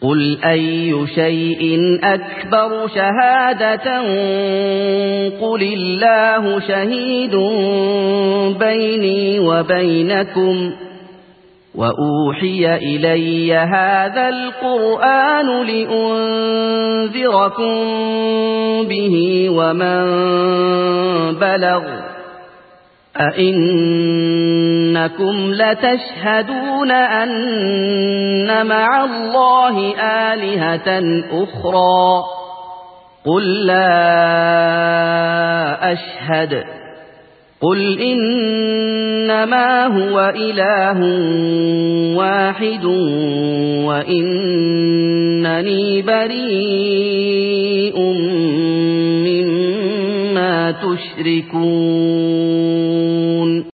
قُلْ أَيُّ شَيْءٍ أَكْبَرُ شَهَادَةً قُلِ اللَّهُ شَهِيدٌ بَيْنِي وَبَيْنَكُمْ وَأُوحِيَ إِلَيَّ هَذَا الْقُرْآنُ لِأُنذِرَكُم بِهِ وَمَن بَلَغَ أَئِنَّكُمْ لَتَشْهَدُونَ أَنَّ مَعَ اللَّهِ آلِهَةً أُخْرَىٰ قُل لَّا أَشْهَدُ قُلْ إِنَّمَا هُوَ إِلَٰهٌ وَاحِدٌ وَإِنَّنِي بَرِيءٌ مِّمَّا تُشْرِكُونَ